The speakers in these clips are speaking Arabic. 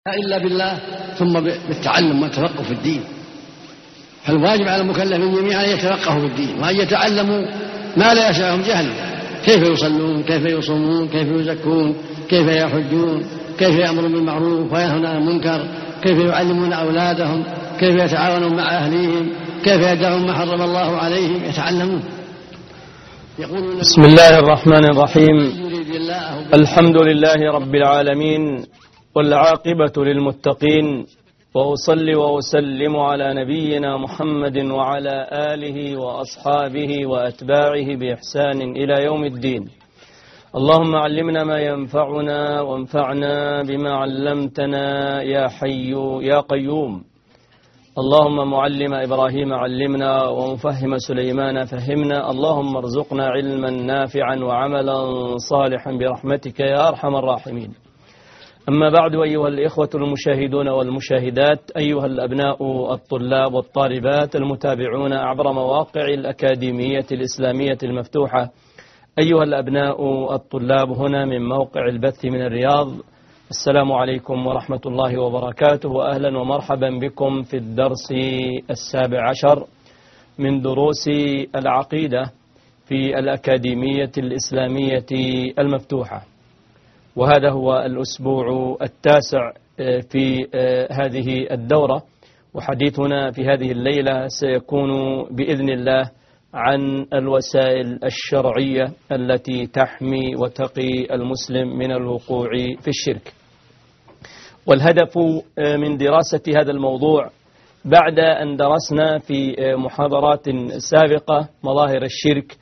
إلا بالله ثم بالتعلم والتفقه في الدين. فالواجب على المكلفين جميعا أن يتفقهوا في الدين وأن يتعلموا ما لا يسعهم جهله، كيف يصلون، كيف يصومون، كيف يزكون، كيف يحجون، كيف يأمرون بالمعروف وينهون عن المنكر، كيف يعلمون أولادهم، كيف يتعاونون مع أهليهم، كيف يدعون ما حرم الله عليهم، يتعلمون. بسم الله الرحمن الرحيم. الحمد لله رب العالمين والعاقبة للمتقين، وأصلي وأسلم على نبينا محمد وعلى آله وأصحابه وأتباعه بإحسان إلى يوم الدين. اللهم علمنا ما ينفعنا وانفعنا بما علمتنا يا حي يا قيوم. اللهم معلم إبراهيم علمنا ومفهم سليمان فهمنا. اللهم ارزقنا علما نافعا وعملا صالحا برحمتك يا أرحم الراحمين. أما بعد، أيها الإخوة المشاهدون والمشاهدات، أيها الأبناء الطلاب والطالبات المتابعون عبر مواقع الأكاديمية الإسلامية المفتوحة، أيها الأبناء الطلاب هنا من موقع البث من الرياض، السلام عليكم ورحمة الله وبركاته، وأهلا ومرحبا بكم في الدرس 17 من دروس العقيدة في الأكاديمية الإسلامية المفتوحة. وهذا هو الأسبوع 9 في هذه الدورة، وحديثنا في هذه الليلة سيكون بإذن الله عن الوسائل الشرعية التي تحمي وتقي المسلم من الوقوع في الشرك. والهدف من دراسة هذا الموضوع بعد أن درسنا في محاضرات سابقة مظاهر الشرك،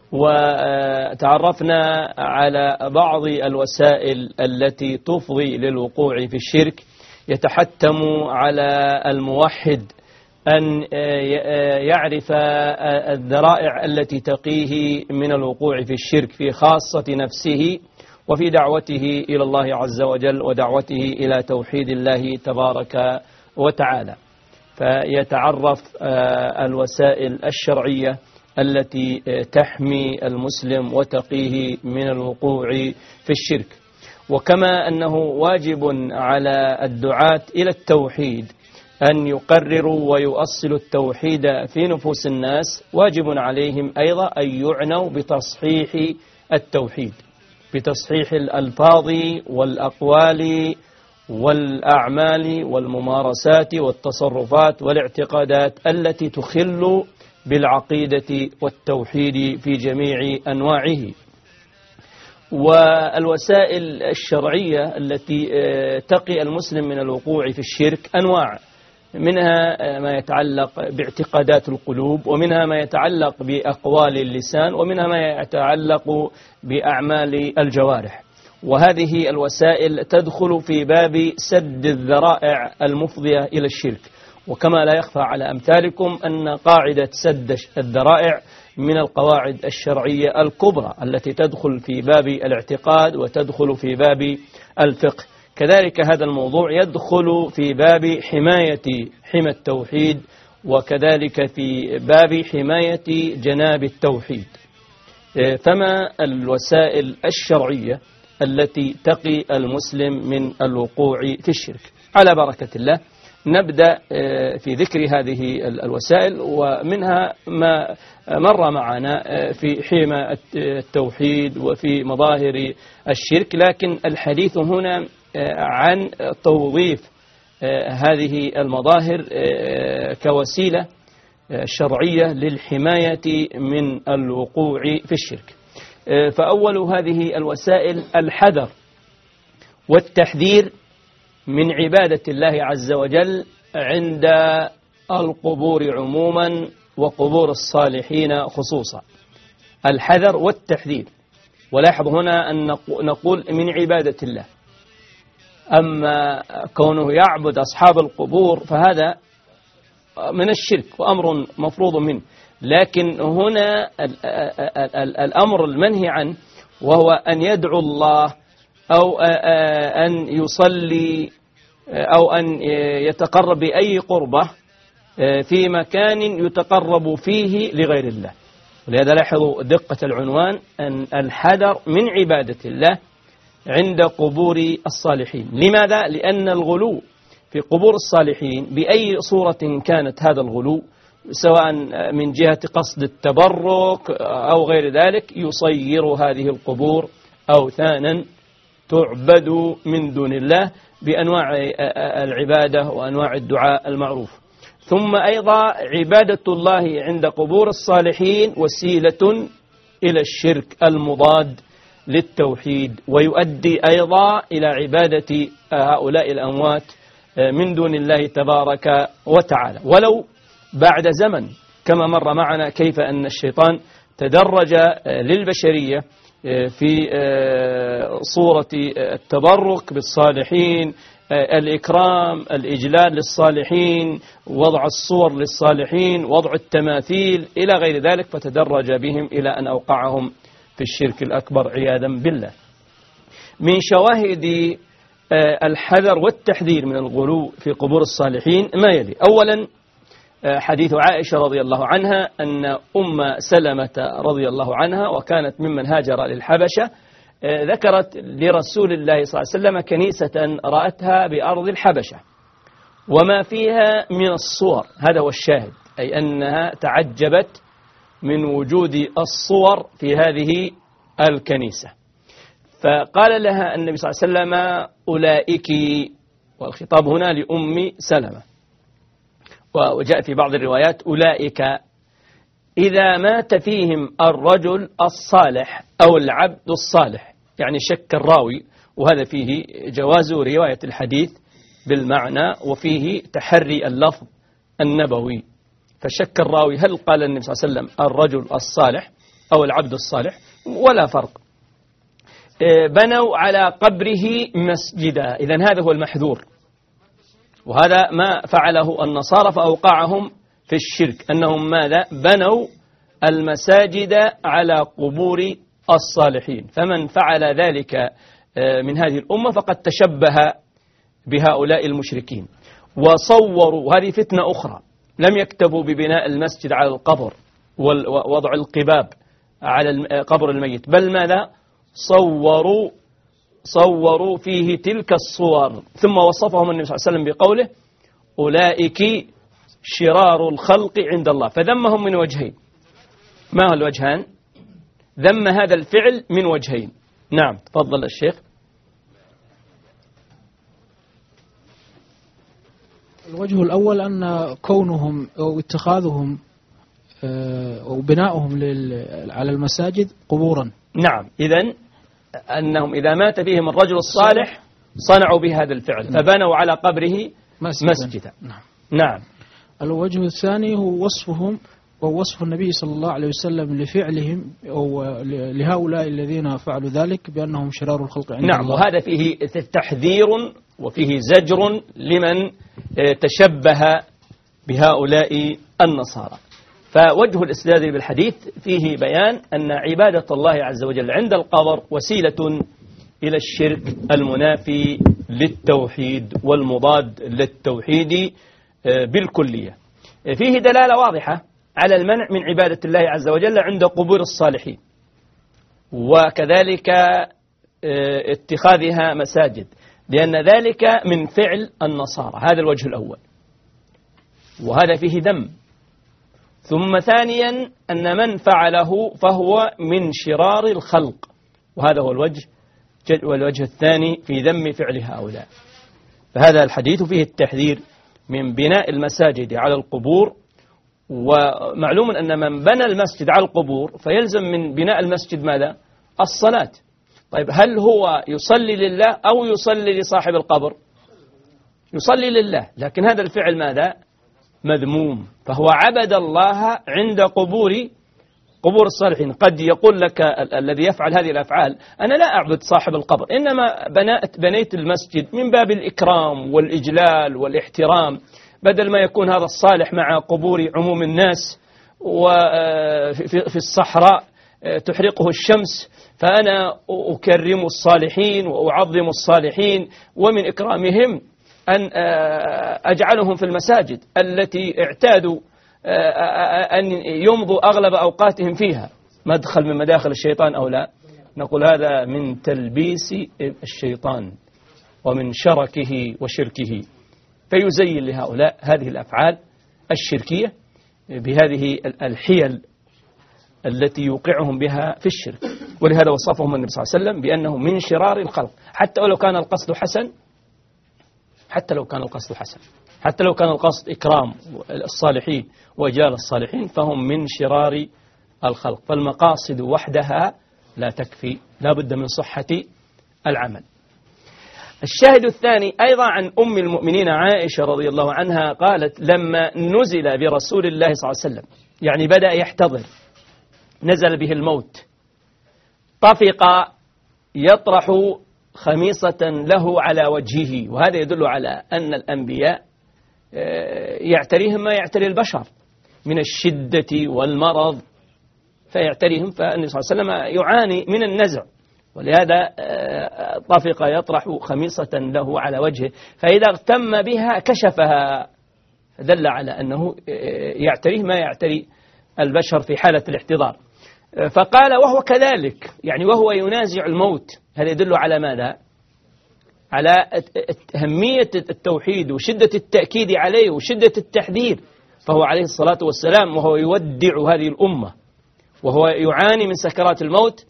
وتعرفنا على بعض الوسائل التي تفضي للوقوع في الشرك، يتحتم على الموحد أن يعرف الذرائع التي تقيه من الوقوع في الشرك في خاصة نفسه وفي دعوته إلى الله عز وجل ودعوته إلى توحيد الله تبارك وتعالى. فيتعرف الوسائل الشرعية التي تحمي المسلم وتقيه من الوقوع في الشرك. وكما أنه واجب على الدعاة إلى التوحيد أن يقرروا ويؤصلوا التوحيد في نفوس الناس، واجب عليهم أيضا أن يعنوا بتصحيح التوحيد، بتصحيح الألفاظ والأقوال والأعمال والممارسات والتصرفات والاعتقادات التي تخل بالعقيدة والتوحيد في جميع أنواعه. والوسائل الشرعية التي تقي المسلم من الوقوع في الشرك أنواع، منها ما يتعلق باعتقادات القلوب، ومنها ما يتعلق بأقوال اللسان، ومنها ما يتعلق بأعمال الجوارح. وهذه الوسائل تدخل في باب سد الذرائع المفضية إلى الشرك. وكما لا يخفى على أمثالكم أن قاعدة سد الذرائع من القواعد الشرعية الكبرى التي تدخل في باب الاعتقاد وتدخل في باب الفقه. كذلك هذا الموضوع يدخل في باب حمى التوحيد، وكذلك في باب حماية جناب التوحيد. فما الوسائل الشرعية التي تقي المسلم من الوقوع في الشرك؟ على بركة الله نبدأ في ذكر هذه الوسائل، ومنها ما مر معنا في حمى التوحيد وفي مظاهر الشرك، لكن الحديث هنا عن توظيف هذه المظاهر كوسيلة شرعية للحماية من الوقوع في الشرك. فأول هذه الوسائل الحذر والتحذير من عبادة الله عز وجل عند القبور عموما وقبور الصالحين خصوصا. الحذر والتحذير. ولاحظ هنا أن نقول من عبادة الله، أما كونه يعبد أصحاب القبور فهذا من الشرك وأمر مفروض منه. لكن هنا الأمر المنهي عنه وهو أن يدعو الله أو أن يصلي أو أن يتقرب بأي قربة في مكان يتقرب فيه لغير الله. ولهذا لاحظوا دقة العنوان، أن الحذر من عبادة الله عند قبور الصالحين. لماذا؟ لأن الغلو في قبور الصالحين بأي صورة كانت هذا الغلو، سواء من جهة قصد التبرك أو غير ذلك، يصير هذه القبور أوثانا تعبد من دون الله بأنواع العبادة وأنواع الدعاء المعروف. ثم أيضا عبادة الله عند قبور الصالحين وسيلة إلى الشرك المضاد للتوحيد، ويؤدي أيضا إلى عبادة هؤلاء الأموات من دون الله تبارك وتعالى، ولو بعد زمن، كما مر معنا كيف أن الشيطان تدرج للبشرية في صورة التبرك بالصالحين، الإكرام، الإجلال للصالحين، وضع الصور للصالحين، وضع التماثيل إلى غير ذلك، فتدرج بهم إلى أن أوقعهم في الشرك الأكبر عياذا بالله. من شواهد الحذر والتحذير من الغلو في قبور الصالحين ما يلي: أولا حديث عائشة رضي الله عنها أن أم سلمة رضي الله عنها، وكانت ممن هاجر للحبشة، ذكرت لرسول الله صلى الله عليه وسلم كنيسة رأتها بأرض الحبشة وما فيها من الصور. هذا هو الشاهد، أي أنها تعجبت من وجود الصور في هذه الكنيسة. فقال لها النبي صلى الله عليه وسلم: أولئك، والخطاب هنا لأم سلمة، وجاء في بعض الروايات: أولئك إذا مات فيهم الرجل الصالح أو العبد الصالح، يعني شك الراوي، وهذا فيه جواز رواية الحديث بالمعنى وفيه تحري اللفظ النبوي. فشك الراوي هل قال النبي صلى الله عليه وسلم الرجل الصالح أو العبد الصالح، ولا فرق. بنوا على قبره مسجدا، إذن هذا هو المحذور، وهذا ما فعله النصارى فأوقعهم في الشرك، أنهم ماذا؟ بنوا المساجد على قبور الصالحين. فمن فعل ذلك من هذه الأمة فقد تشبه بهؤلاء المشركين. وصوروا، هذه فتنة أخرى، لم يكتفوا ببناء المسجد على القبر ووضع القباب على قبر الميت، بل ماذا؟ صوروا فيه تلك الصور، ثم وصفهم النبي صلى الله عليه وسلم بقوله: أولئك شرار الخلق عند الله. فذمهم من وجهين. ما هو الوجهان؟ ذم هذا الفعل من وجهين. نعم، تفضل الشيخ. الوجه الأول أن كونهم أو اتخاذهم أو بناؤهم على المساجد قبورا. نعم، إذن أنهم إذا مات فيهم الرجل الصالح صنعوا بهذا الفعل، فبنوا على قبره مسجدا. نعم. الوجه الثاني هو وصفهم ووصف النبي صلى الله عليه وسلم لفعلهم أو لهؤلاء الذين فعلوا ذلك بأنهم شرار الخلق عند الله. نعم، وهذا فيه تحذير وفيه زجر لمن تشبه بهؤلاء النصارى. فوجه الاستدلال بالحديث فيه بيان أن عبادة الله عز وجل عند القبر وسيلة إلى الشرك المنافي للتوحيد والمضاد للتوحيد بالكلية. فيه دلالة واضحة على المنع من عبادة الله عز وجل عند قبور الصالحين، وكذلك اتخاذها مساجد، لأن ذلك من فعل النصارى. هذا الوجه الأول، وهذا فيه ذم. ثم ثانيا أن من فعله فهو من شرار الخلق، وهذا هو الوجه الثاني في ذم فعل هؤلاء. فهذا الحديث فيه التحذير من بناء المساجد على القبور. ومعلوم أن من بنى المسجد على القبور فيلزم من بناء المسجد ماذا؟ الصلاة. طيب، هل هو يصلي لله أو يصلي لصاحب القبر؟ يصلي لله، لكن هذا الفعل ماذا؟ مذموم. فهو عبد الله عند قبور الصالحين. قد يقول لك الذي يفعل هذه الأفعال: أنا لا أعبد صاحب القبر، إنما بنيت المسجد من باب الإكرام والإجلال والاحترام، بدل ما يكون هذا الصالح مع قبور عموم الناس وفي الصحراء تحرقه الشمس، فأنا أكرم الصالحين وأعظم الصالحين، ومن إكرامهم أن أجعلهم في المساجد التي اعتادوا أن يمضوا أغلب أوقاتهم فيها. مدخل من مداخل الشيطان أو لا؟ نقول هذا من تلبيس الشيطان ومن شركه وشركه، فيزين لهؤلاء هذه الأفعال الشركية بهذه الحيل التي يوقعهم بها في الشرك. ولهذا وصفهم النبي صلى الله عليه وسلم بأنه من شرار الخلق، حتى لو كان القصد حسن، حتى لو كان القصد إكرام الصالحين وإجلال الصالحين، فهم من شرار الخلق. فالمقاصد وحدها لا تكفي، لا بد من صحة العمل. الشاهد الثاني أيضا عن أم المؤمنين عائشة رضي الله عنها قالت: لما نزل برسول الله صلى الله عليه وسلم، يعني بدأ يحتضر، نزل به الموت، طفق يطرح خميصة له على وجهه، وهذا يدل على أن الأنبياء يعتريهم ما يعتري البشر من الشدة والمرض، فيعتريهم. فالنبي صلى الله عليه وسلم يعاني من النزع، ولهذا طفق يطرح خميصة له على وجهه، فإذا اغتم بها كشفها، فدل على أنه يعتريه ما يعتري البشر في حالة الاحتضار. فقال: وهو كذلك، يعني وهو ينازع الموت. هذا يدل على ماذا؟ على أهمية التوحيد وشدة التأكيد عليه وشدة التحذير. فهو عليه الصلاة والسلام وهو يودع هذه الأمة وهو يعاني من سكرات الموت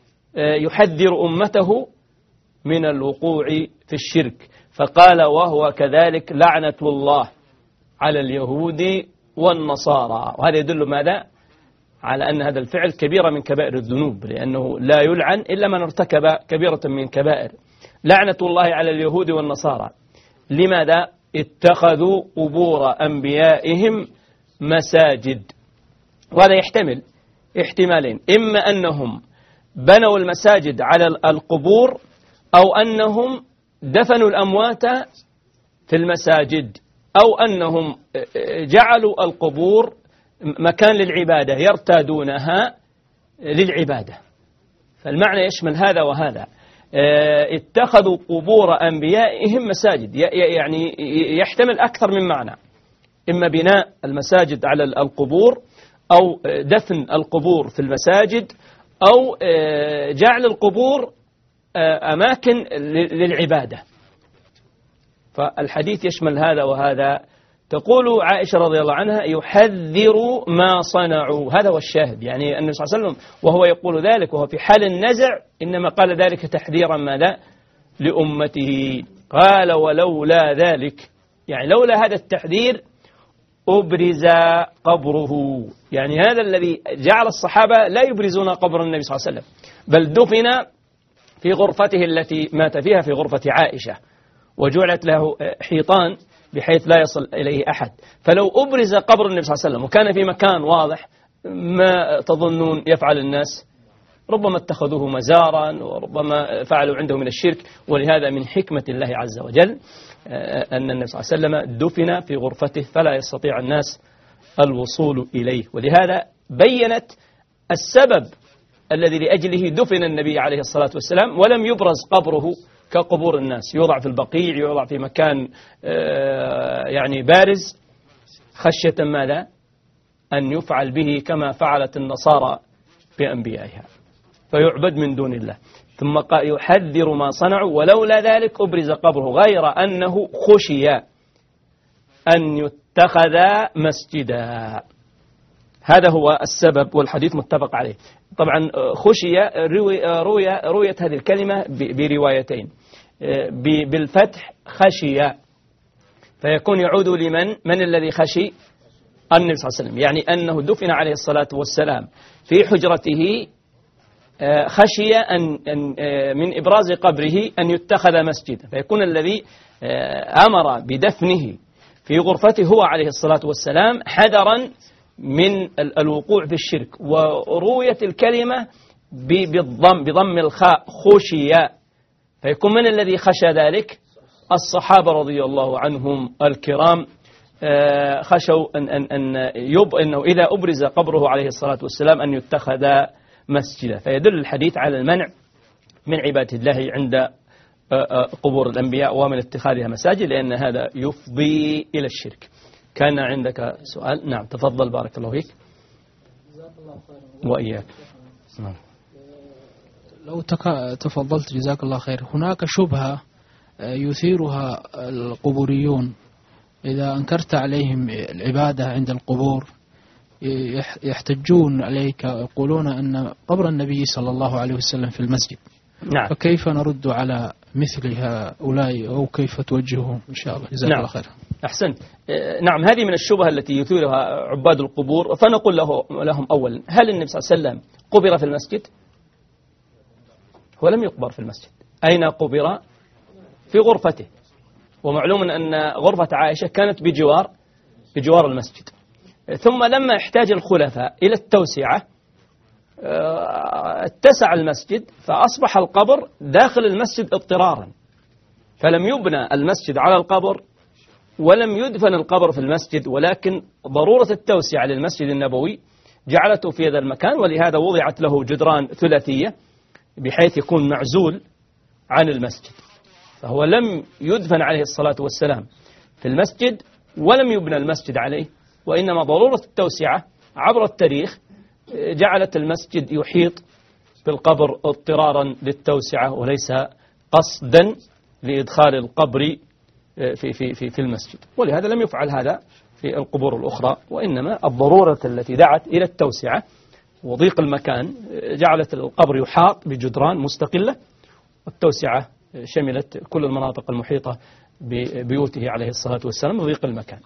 يحذر أمته من الوقوع في الشرك، فقال: وهو كذلك لعنة الله على اليهود والنصارى. وهذا يدل ماذا؟ على أن هذا الفعل كبيرة من كبائر الذنوب، لأنه لا يلعن إلا من ارتكب كبيرة من كبائر. لعنة الله على اليهود والنصارى. لماذا؟ اتخذوا قبور أنبيائهم مساجد. وهذا يحتمل احتمالين: إما أنهم بنوا المساجد على القبور، أو أنهم دفنوا الأموات في المساجد، أو أنهم جعلوا القبور مكان للعبادة يرتادونها للعبادة. فالمعنى يشمل هذا وهذا. اتخذوا قبور أنبيائهم مساجد، يعني يحتمل أكثر من معنى: إما بناء المساجد على القبور، أو دفن القبور في المساجد، أو جعل القبور أماكن للعبادة. فالحديث يشمل هذا وهذا. تقول عائشة رضي الله عنها: يحذر ما صنعوا. هذا هو الشاهد، يعني النبي صلى الله عليه وسلم وهو يقول ذلك وهو في حال النزع إنما قال ذلك تحذيرا ماذا؟ لأمته. قال: ولولا ذلك، يعني لولا هذا التحذير أبرز قبره، يعني هذا الذي جعل الصحابة لا يبرزون قبر النبي صلى الله عليه وسلم، بل دفن في غرفته التي مات فيها، في غرفة عائشة، وجعلت له حيطان بحيث لا يصل إليه أحد. فلو أبرز قبر النبي صلى الله عليه وسلم وكان في مكان واضح، ما تظنون يفعل الناس؟ ربما اتخذوه مزارا، وربما فعلوا عنده من الشرك. ولهذا من حكمة الله عز وجل أن النبي صلى الله عليه وسلم دفن في غرفته فلا يستطيع الناس الوصول إليه. ولهذا بينت السبب الذي لأجله دفن النبي عليه الصلاة والسلام ولم يبرز قبره كقبور الناس، يوضع في البقيع، يوضع في مكان يعني بارز، خشية ماذا؟ أن يفعل به كما فعلت النصارى بأنبيائها فيعبد من دون الله. ثم قال: يحذر ما صنعوا ولولا ذلك أبرز قبره، غير أنه خشي أن يتخذ مسجدا. هذا هو السبب، والحديث متفق عليه. طبعا خشي رويت هذه الكلمة بروايتين: بالفتح خشي، فيكون يعود لمن؟ من الذي خشي؟ النبي صلى الله عليه وسلم، يعني أنه دفن عليه الصلاة والسلام في حجرته، خشي أن من إبراز قبره أن يتخذ مسجدا، فيكون الذي أمر بدفنه في غرفته هو عليه الصلاة والسلام حذرا من الوقوع في الشرك. ورويت الكلمة بضم الخاء خشي، فيكون من الذي خشى ذلك؟ الصحابة رضي الله عنهم الكرام، خشوا أنه إذا أبرز قبره عليه الصلاة والسلام أن يتخذ مسجدا. فيدل الحديث على المنع من عبادة الله عند قبور الأنبياء ومن اتخاذها مساجد، لأن هذا يفضي إلى الشرك. كان عندك سؤال؟ نعم تفضل، بارك الله فيك. وإياك. لو تفضلت جزاك الله خير، هناك شبهة يثيرها القبوريون إذا أنكرت عليهم العبادة عند القبور يحتجون عليك، يقولون أن قبر النبي صلى الله عليه وسلم في المسجد. نعم. فكيف نرد على مثل هؤلاء أو كيف توجههم إن شاء الله؟ جزاك الله خير. أحسنت. نعم، هذه من الشبهة التي يثيرها عباد القبور. فنقول لهم أولا، هل النبي صلى الله عليه وسلم قبر في المسجد؟ هو لم يقبر في المسجد. أين قبر؟ في غرفته. ومعلوم أن غرفة عائشة كانت بجوار المسجد. ثم لما احتاج الخلفاء إلى التوسعة اتسع المسجد فأصبح القبر داخل المسجد اضطرارا، فلم يبنى المسجد على القبر ولم يدفن القبر في المسجد، ولكن ضرورة التوسعة للمسجد النبوي جعلته في هذا المكان، ولهذا وضعت له جدران ثلاثية بحيث يكون معزول عن المسجد. فهو لم يدفن عليه الصلاة والسلام في المسجد ولم يبنى المسجد عليه، وإنما ضرورة التوسعة عبر التاريخ جعلت المسجد يحيط بالقبر اضطرارا للتوسعة وليس قصدا لإدخال القبر في المسجد. ولهذا لم يفعل هذا في القبور الأخرى، وإنما الضرورة التي دعت إلى التوسعة وضيق المكان جعلت القبر يحاط بجدران مستقلة، والتوسعة شملت كل المناطق المحيطة ببيوته عليه الصلاة والسلام وضيق المكان.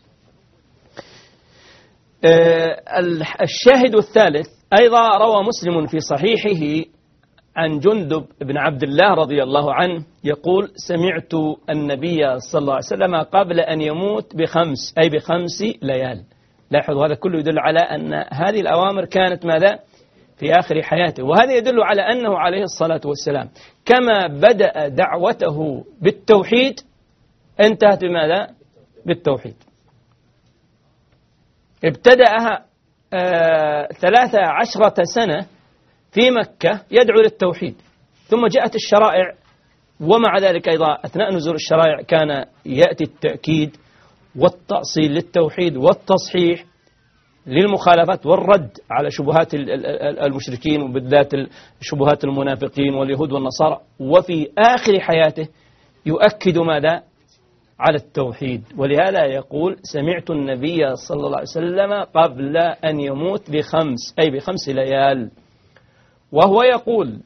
الشاهد الثالث أيضا روى مسلم في صحيحه عن جندب بن عبد الله رضي الله عنه يقول: سمعت النبي صلى الله عليه وسلم قبل أن يموت بخمس ليال. لاحظوا هذا كله يدل على أن هذه الأوامر كانت ماذا؟ في آخر حياته. وهذا يدل على أنه عليه الصلاة والسلام كما بدأ دعوته بالتوحيد انتهت بماذا؟ بالتوحيد. ابتدأها 13 سنة في مكة يدعو للتوحيد، ثم جاءت الشرائع، ومع ذلك أيضا أثناء نزول الشرائع كان يأتي التأكيد والتأصيل للتوحيد والتصحيح للمخالفات والرد على شبهات المشركين وبالذات شبهات المنافقين واليهود والنصارى. وفي آخر حياته يؤكد ماذا؟ على التوحيد. ولهذا يقول: سمعت النبي صلى الله عليه وسلم قبل أن يموت بخمس ليال. وهو يقول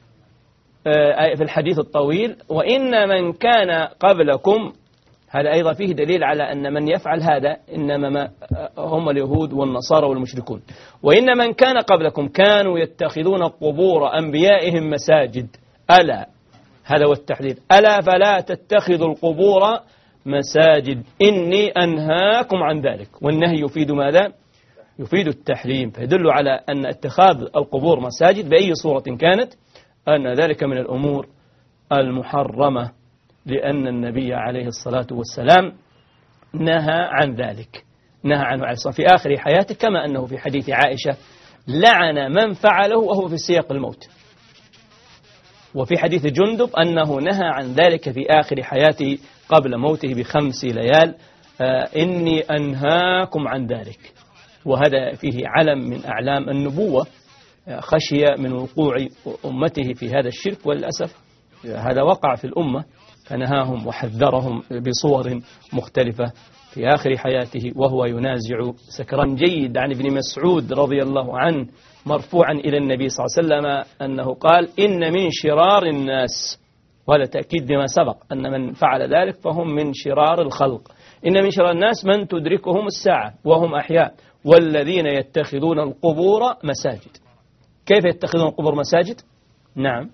في الحديث الطويل: وإن من كان قبلكم، هذا أيضا فيه دليل على أن من يفعل هذا إنما هم اليهود والنصارى والمشركون. وإن من كان قبلكم كانوا يتخذون قبور أنبيائهم مساجد، ألا، هذا هو التحذير، ألا فلا تتخذوا القبور مساجد إني أنهاكم عن ذلك. والنهي يفيد ماذا؟ يفيد التحريم، فيدل على أن اتخاذ القبور مساجد بأي صورة كانت أن ذلك من الأمور المحرمة، لأن النبي عليه الصلاة والسلام نهى عن ذلك، نهى عنه عليه الصلاة في آخر حياته، كما أنه في حديث عائشة لعن من فعله وهو في سياق الموت. وفي حديث جندب أنه نهى عن ذلك في آخر حياته قبل موته ب5 ليال: إني أنهاكم عن ذلك. وهذا فيه علم من أعلام النبوة، خشية من وقوع أمته في هذا الشرك، وللأسف هذا وقع في الأمة، فنهاهم وحذرهم بصور مختلفة في آخر حياته وهو ينازع سكران جيد عن ابن مسعود رضي الله عنه مرفوعا إلى النبي صلى الله عليه وسلم أنه قال: إن من شرار الناس، وهذا تأكيد لما سبق أن من فعل ذلك فهم من شرار الخلق. إن من شرار الناس من تدركهم الساعة وهم أحياء، والذين يتخذون القبور مساجد. كيف يتخذون القبور مساجد؟ نعم،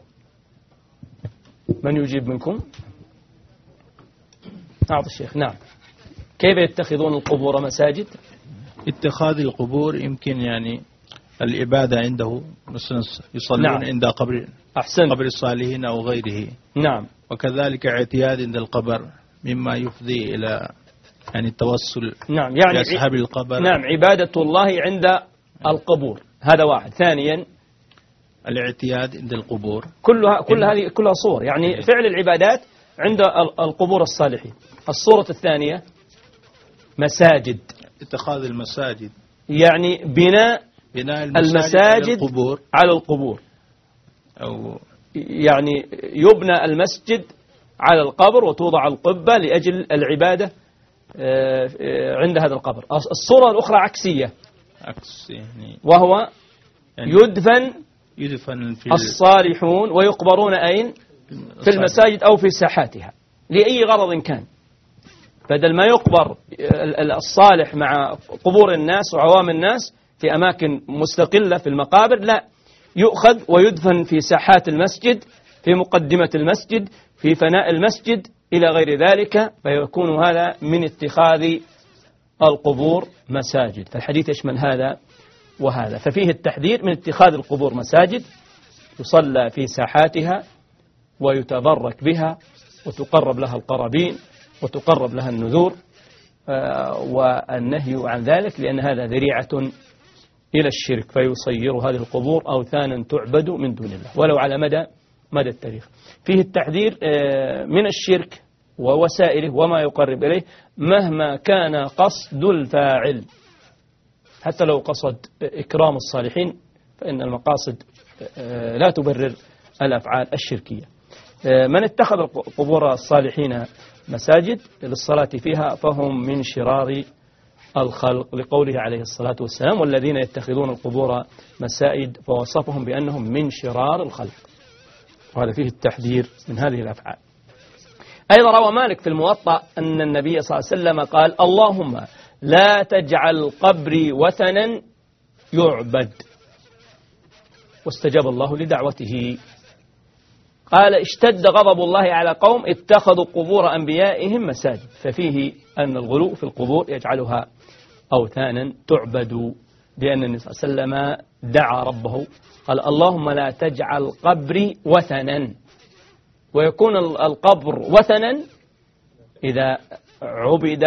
من يجيب منكم؟ أعطي الشيخ. نعم، كيف يتخذون القبور مساجد؟ اتخاذ القبور يمكن يعني العبادة عنده، مثلا يصلون نعم. عند قبر الصالحين أو غيره. نعم. وكذلك اعتياد عند القبر مما يفضي إلى يعني التوسل. نعم، يعني أصحاب القبر. نعم، عبادة الله عند القبور، هذا واحد. ثانيا الاعتياد عند القبور، كلها صور، يعني فعل العبادات عند القبور الصالحين. الصورة الثانية مساجد، اتخاذ المساجد، يعني بناء المساجد على القبور. على القبور. أو يعني يبنى المسجد على القبر وتوضع القبة لأجل العبادة عند هذا القبر. الصورة الأخرى عكسية، عكس يعني وهو يدفن في الصالحون ويقبرون أين؟ في المساجد أو في ساحاتها لأي غرض كان. بدل ما يقبر الصالح مع قبور الناس وعوام الناس في أماكن مستقلة في المقابر، لا، يؤخذ ويدفن في ساحات المسجد، في مقدمة المسجد، في فناء المسجد إلى غير ذلك، فيكون هذا من اتخاذ القبور مساجد. فالحديث يشمل هذا وهذا، ففيه التحذير من اتخاذ القبور مساجد يصلى في ساحاتها ويتبرك بها وتقرب لها القرابين وتقرب لها النذور، والنهي عن ذلك لأن هذا ذريعة إلى الشرك، فيصير هذه القبور أوثانا تعبد من دون الله ولو على مدى التاريخ. فيه التحذير من الشرك ووسائله وما يقرب إليه مهما كان قصد الفاعل، حتى لو قصد إكرام الصالحين فإن المقاصد لا تبرر الأفعال الشركية. من اتخذ قبور الصالحين مساجد للصلاة فيها فهم من شرار الخلق، لقوله عليه الصلاة والسلام: والذين يتخذون القبور مساجد فوصفهم بأنهم من شرار الخلق. وهذا فيه التحذير من هذه الأفعال. أيضا روى مالك في الموطأ أن النبي صلى الله عليه وسلم قال: اللهم لا تجعل قبري وثنا يعبد، واستجاب الله لدعوته. قال: اشتد غضب الله على قوم اتخذوا قبور أنبيائهم مساجد، ففيه أن الغلو في القبور يجعلها أوثانا تعبد، لأن النبي صلى الله عليه وسلم دعا ربه قال: اللهم لا تجعل قبري وثنا. ويكون القبر وثنا إذا عبد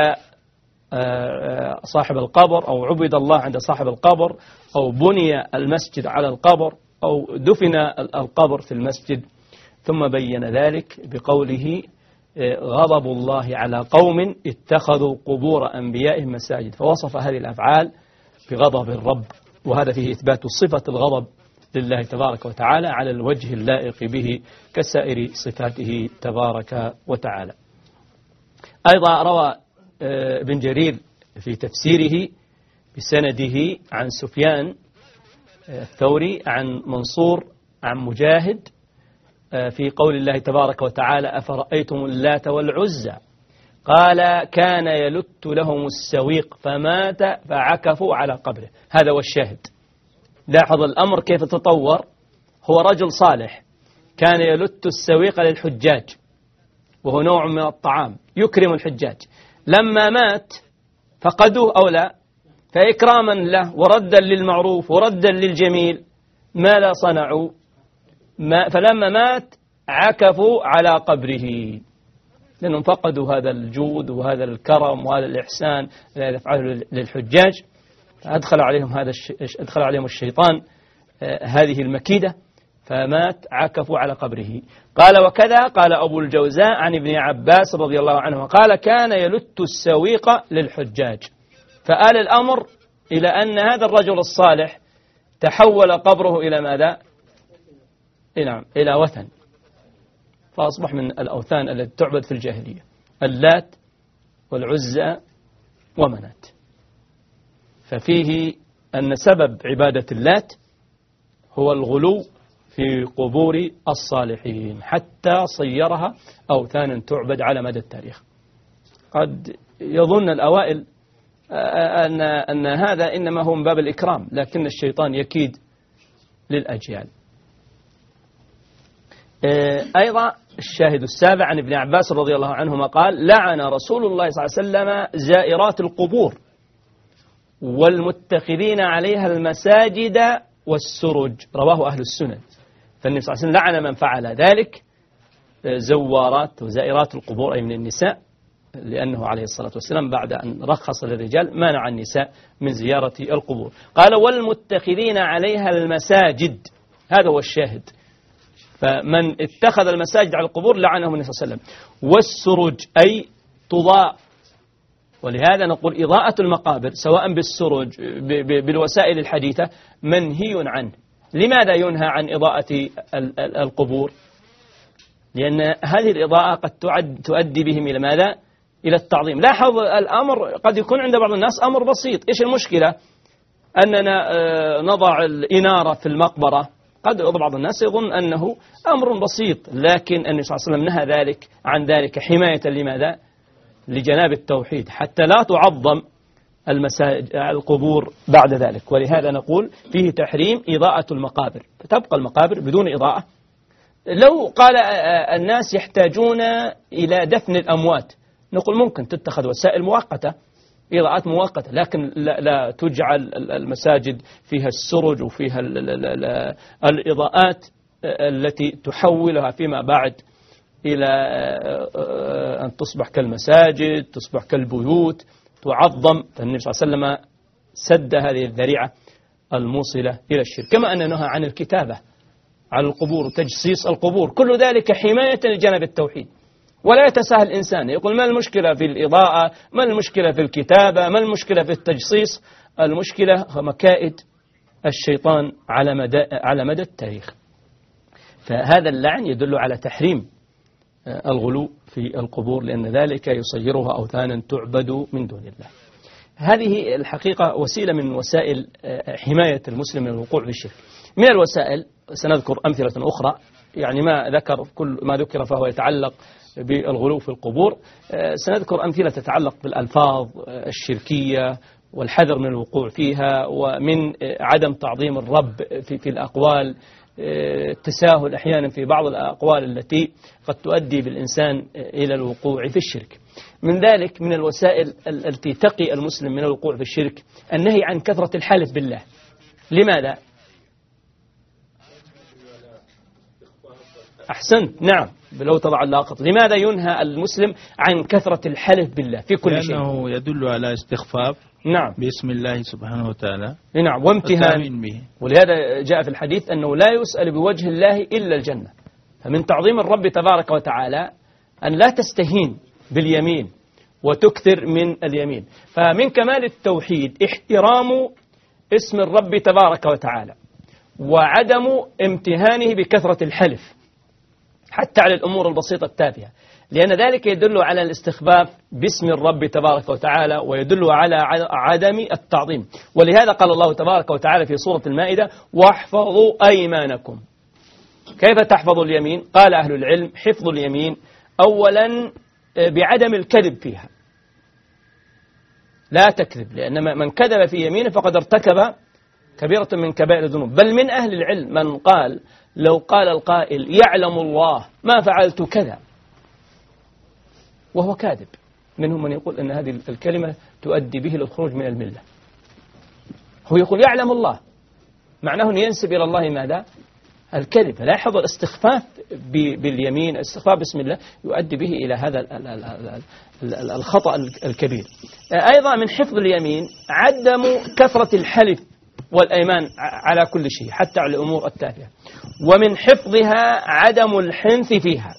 صاحب القبر أو عبد الله عند صاحب القبر أو بني المسجد على القبر أو دفن القبر في المسجد. ثم بين ذلك بقوله: غضب الله على قوم اتخذوا قبور أنبيائهم مساجد، فوصف هذه الأفعال بغضب الرب، وهذا فيه إثبات صفة الغضب لله تبارك وتعالى على الوجه اللائق به كسائر صفاته تبارك وتعالى. أيضا روى ابن جرير في تفسيره بسنده عن سفيان الثوري عن منصور عن مجاهد في قول الله تبارك وتعالى: أفرأيتم اللات والعزى قال: كان يلت لهم السويق فمات فعكفوا على قبره. هذا هو الشاهد. لاحظ الأمر كيف تطور. هو رجل صالح كان يلت السويق للحجاج، وهو نوع من الطعام يكرم الحجاج. لما مات فقدوه أو لا، فإكراما له وردا للمعروف وردا للجميل ماذا صنعوا؟ فلما مات عكفوا على قبره، لأنهم فقدوا هذا الجود وهذا الكرم وهذا الإحسان الذي يفعله للحجاج، فأدخل عليهم الشيطان هذه المكيدة فمات عكفوا على قبره. قال: وكذا قال أبو الجوزاء عن ابن عباس رضي الله عنه قال: كان يلت السويق للحجاج. فآل الأمر إلى أن هذا الرجل الصالح تحول قبره إلى ماذا؟ نعم، إلى وثن، فأصبح من الأوثان التي تعبد في الجاهلية: اللات والعزى ومنات. ففيه أن سبب عبادة اللات هو الغلو في قبور الصالحين حتى صيرها أوثانا تعبد على مدى التاريخ. قد يظن الأوائل أن هذا إنما هو من باب الإكرام، لكن الشيطان يكيد للأجيال. أيضا الشاهد السابع عن ابن عباس رضي الله عنهما قال: لعن رسول الله صلى الله عليه وسلم زائرات القبور والمتخذين عليها المساجد والسرج. رواه أهل السنن. فالنبي صلى الله عليه وسلم لعن من فعل ذلك، زوارات وزائرات القبور أي من النساء، لأنه عليه الصلاة والسلام بعد أن رخص للرجال منع النساء من زيارة القبور. قال: والمتخذين عليها المساجد. هذا هو الشاهد. فمن اتخذ المساجد على القبور لعنه النبي صلى الله عليه وسلم. والسرج أي تضاء، ولهذا نقول إضاءة المقابر سواء بالسرج بالوسائل الحديثة منهي عنه، لماذا ينهى عن إضاءة القبور؟ لأن هذه الإضاءة قد تؤدي بهم إلى ماذا؟ إلى التعظيم. لاحظ الأمر قد يكون عند بعض الناس أمر بسيط. إيش المشكلة؟ أننا نضع الإنارة في المقبرة. قد بعض الناس يظن أنه أمر بسيط، لكن النبي صلى الله عليه وسلم نهى ذلك عن ذلك حماية لماذا؟ لجناب التوحيد، حتى لا تعظم القبور بعد ذلك. ولهذا نقول فيه تحريم إضاءة المقابر، فتبقى المقابر بدون إضاءة. لو قال الناس يحتاجون إلى دفن الأموات، نقول ممكن تتخذ وسائل مؤقتة، إضاءات مؤقتة، لكن لا تجعل المساجد فيها السرج وفيها الإضاءات التي تحولها فيما بعد إلى أن تصبح كالمساجد، تصبح كالبيوت، تعظم. فالنبي صلى الله عليه وسلم سد هذه الذريعة الموصلة إلى الشرك. كما أن نهى عن الكتابة على القبور وتجسيس القبور، كل ذلك حماية لجانب التوحيد. ولا يتساهل الإنسان يقول ما المشكلة في الإضاءة، ما المشكلة في الكتابة، ما المشكلة في التجسيس. المشكلة هو مكائد الشيطان على مدى التاريخ. فهذا اللعن يدل على تحريم الغلو في القبور، لأن ذلك يصيرها أوثانا تعبد من دون الله. هذه الحقيقة وسيلة من وسائل حماية المسلم من الوقوع في الشرك. من الوسائل سنذكر أمثلة أخرى، يعني كل ما ذكر فهو يتعلق بالغلو في القبور. سنذكر أمثلة تتعلق بالألفاظ الشركية والحذر من الوقوع فيها، ومن عدم تعظيم الرب في الأقوال، التساهل أحيانا في بعض الأقوال التي قد تؤدي بالإنسان إلى الوقوع في الشرك. من ذلك من الوسائل التي تقي المسلم من الوقوع في الشرك النهي عن كثرة الحلف بالله. لماذا؟ أحسنت، نعم، لو تضع اللاقط. لماذا ينهى المسلم عن كثرة الحلف بالله في كل شيء؟ لأنه يدل على استخفاف، نعم، باسم الله سبحانه وتعالى، نعم، وامتهان به. ولهذا جاء في الحديث أنه لا يسأل بوجه الله إلا الجنة. فمن تعظيم الرب تبارك وتعالى أن لا تستهين باليمين وتكثر من اليمين. فمن كمال التوحيد احترام اسم الرب تبارك وتعالى، وعدم امتهانه بكثرة الحلف حتى على الأمور البسيطة التافهة، لأن ذلك يدل على الاستخفاف باسم الرب تبارك وتعالى، ويدل على عدم التعظيم. ولهذا قال الله تبارك وتعالى في سورة المائدة: واحفظوا أيمانكم. كيف تحفظ اليمين؟ قال أهل العلم: حفظ اليمين أولا بعدم الكذب فيها، لا تكذب، لأن من كذب في يمينه فقد ارتكب كبيرة من كبائر الذنوب. بل من أهل العلم من قال: لو قال القائل يعلم الله ما فعلت كذا، وهو كاذب. منهم من يقول أن هذه الكلمة تؤدي به للخروج من الملة. هو يقول يعلم الله، معناه أن ينسب إلى الله ماذا؟ الكذب. لاحظوا الاستخفاف باليمين، الاستخفاف باسم الله يؤدي به إلى هذا الخطأ الكبير. أيضا من حفظ اليمين عدم كثرة الحلف والأيمان على كل شيء حتى على الأمور التافهة. ومن حفظها عدم الحنث فيها.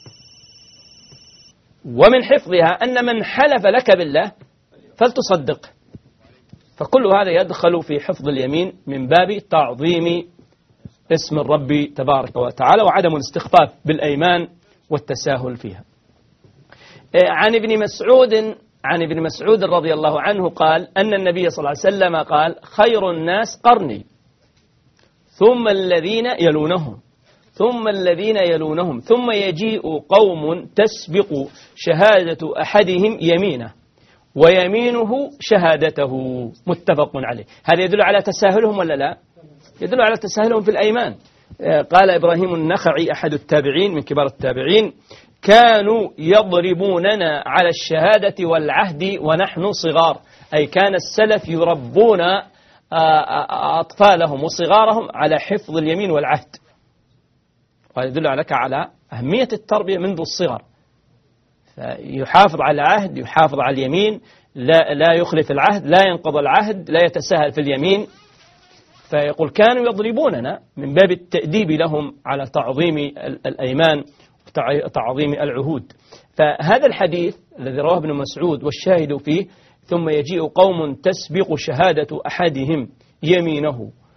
ومن حفظها أن من حلف لك بالله فلتصدقه. فكل هذا يدخل في حفظ اليمين من باب تعظيم اسم الرب تبارك وتعالى، وعدم الاستخفاف بالأيمان والتساهل فيها. عن ابن مسعود رضي الله عنه قال أن النبي صلى الله عليه وسلم قال: خير الناس قرني، ثم الذين يلونهم، ثم الذين يلونهم، ثم يجيء قوم تسبق شهادة أحدهم يمينه ويمينه شهادته. متفق عليه. هذا يدل على تساهلهم ولا لا؟ يدل على تساهلهم في الأيمان. قال إبراهيم النخعي أحد التابعين من كبار التابعين: كانوا يضربوننا على الشهادة والعهد ونحن صغار. أي كان السلف يربون أطفالهم وصغارهم على حفظ اليمين والعهد. وهذا يدل لك على أهمية التربية منذ الصغر. يحافظ على العهد، يحافظ على اليمين، لا يخلف العهد، لا ينقض العهد، لا يتساهل في اليمين. فيقول كانوا يضربوننا من باب التأديب لهم على تعظيم الأيمان وتعظيم العهود. فهذا الحديث الذي رواه ابن مسعود والشاهد فيه: ثم يجيء قوم تسبق شهادة أحدهم يمينه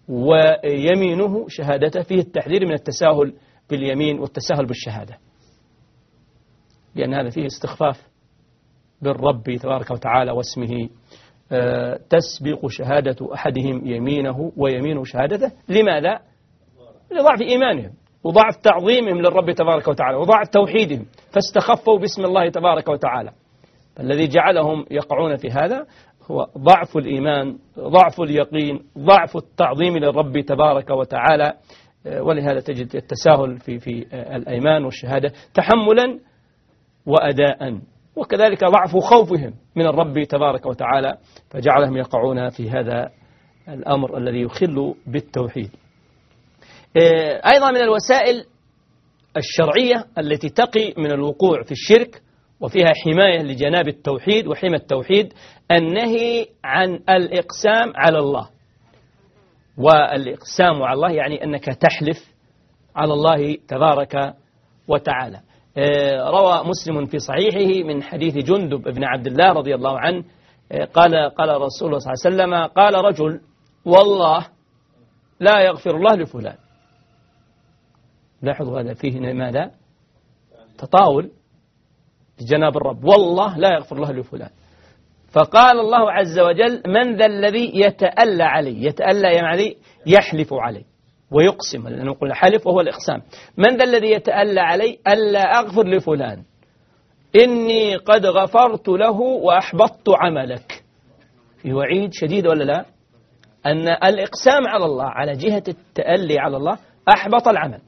ويمينه شهادته، فيه التحذير من التساهل باليمين والتساهل بالشهادة، لأن هذا فيه استخفاف بالرب تبارك وتعالى واسمه. تسبق شهادة أحدهم يمينه ويمينه شهادته. لماذا؟ لضعف إيمانهم وضعف تعظيمهم للرب تبارك وتعالى وضعف توحيدهم، فاستخفوا باسم الله تبارك وتعالى. الذي جعلهم يقعون في هذا هو ضعف الإيمان، ضعف اليقين، ضعف التعظيم للرب تبارك وتعالى. ولهذا تجد التساهل في الأيمان والشهادة تحملا وأداء، وكذلك ضعف خوفهم من الرب تبارك وتعالى فجعلهم يقعون في هذا الأمر الذي يخل بالتوحيد. أيضا من الوسائل الشرعية التي تقي من الوقوع في الشرك وفيها حماية لجناب التوحيد وحمى التوحيد النهي عن الإقسام على الله. والإقسام على الله يعني أنك تحلف على الله تبارك وتعالى. روى مسلم في صحيحه من حديث جندب بن عبد الله رضي الله عنه قال رسول الله صلى الله عليه وسلم: قال رجل: والله لا يغفر الله لفلان. لاحظوا هذا فيه ماذا؟ تطاول لجناب الرب، والله لا يغفر الله لفلان. فقال الله عز وجل: من ذا الذي يتألى علي؟ يتألى يعني يحلف علي ويقسم، لأنه نقول حلف وهو الإقسام. من ذا الذي يتألى علي ألا أغفر لفلان؟ إني قد غفرت له وأحبطت عملك. في وعيد شديد ولا لا؟ أن الإقسام على الله على جهة التألي على الله أحبط العمل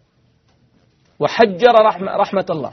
وحجر رحمة الله.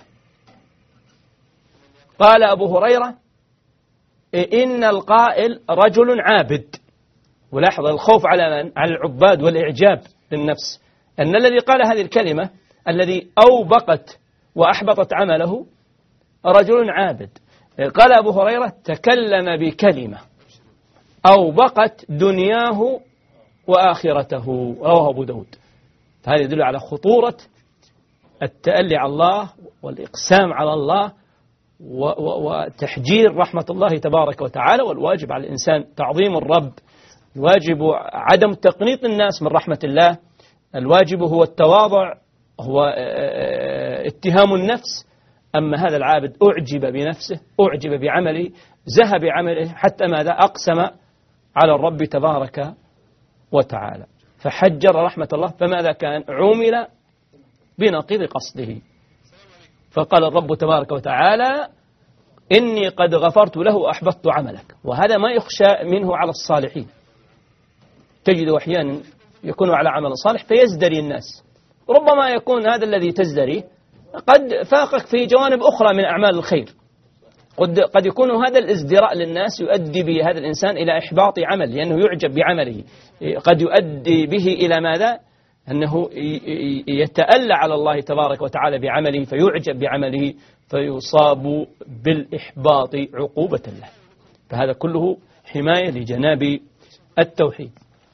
قال أبو هريرة: إن القائل رجل عابد. ولاحظ الخوف على من؟ على العباد والإعجاب للنفس، أن الذي قال هذه الكلمة الذي أوبقت وأحبطت عمله رجل عابد. قال أبو هريرة: تكلم بكلمة أوبقت دنياه وآخرته. رواه أبو داود. هذا يدل على خطورة التألي على الله والإقسام على الله وتحجير رحمة الله تبارك وتعالى. والواجب على الإنسان تعظيم الرب، الواجب عدم تقنيط الناس من رحمة الله، الواجب هو التواضع، هو اتهام النفس. أما هذا العابد أعجب بنفسه، أعجب بعمله، زهى بعمله، حتى ماذا؟ أقسم على الرب تبارك وتعالى فحجر رحمة الله. فماذا كان؟ عمل بنقيض قصده. فقال الرب تبارك وتعالى: إني قد غفرت له وأحبطت عملك. وهذا ما يخشى منه على الصالحين. تجد أحيانا يكون على عمل صالح فيزدري الناس، ربما يكون هذا الذي تزدري قد فاقك في جوانب أخرى من أعمال الخير. قد يكون هذا الازدراء للناس يؤدي بهذا الإنسان إلى إحباط عمل، لأنه يعجب بعمله. قد يؤدي به إلى ماذا؟ أنه يتألى على الله تبارك وتعالى بعمله فيعجب بعمله فيصاب بالإحباط عقوبة له. فهذا كله حماية لجناب التوحيد.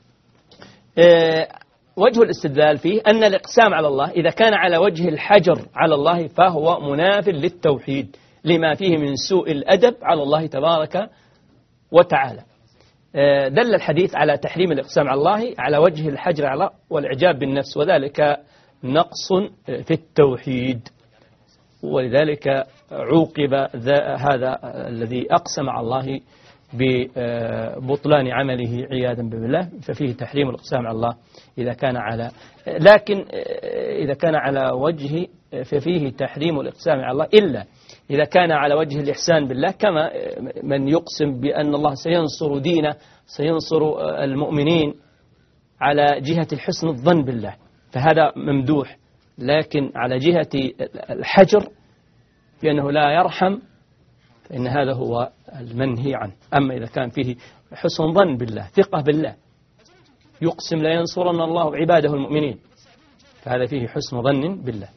وجه الاستدلال فيه أن الإقسام على الله إذا كان على وجه الحجر على الله فهو مناف للتوحيد لما فيه من سوء الأدب على الله تبارك وتعالى. دل الحديث على تحريم الإقسام على الله على وجه الحجر على الله والإعجاب بالنفس، وذلك نقص في التوحيد. ولذلك عوقب هذا الذي أقسم على الله ببطلان عمله عياذا بالله. ففيه تحريم الإقسام على الله إذا كان على، لكن إذا كان على وجه ففيه تحريم الإقسام على الله إلا إذا كان على وجه الإحسان بالله، كما من يقسم بأن الله سينصر دينه، سينصر المؤمنين على جهة الحسن الظن بالله، فهذا ممدوح. لكن على جهة الحجر بأنه لا يرحم فإن هذا هو المنهي عنه. أما إذا كان فيه حسن ظن بالله، ثقة بالله، يقسم لا ينصرن الله عباده المؤمنين، فهذا فيه حسن ظن بالله.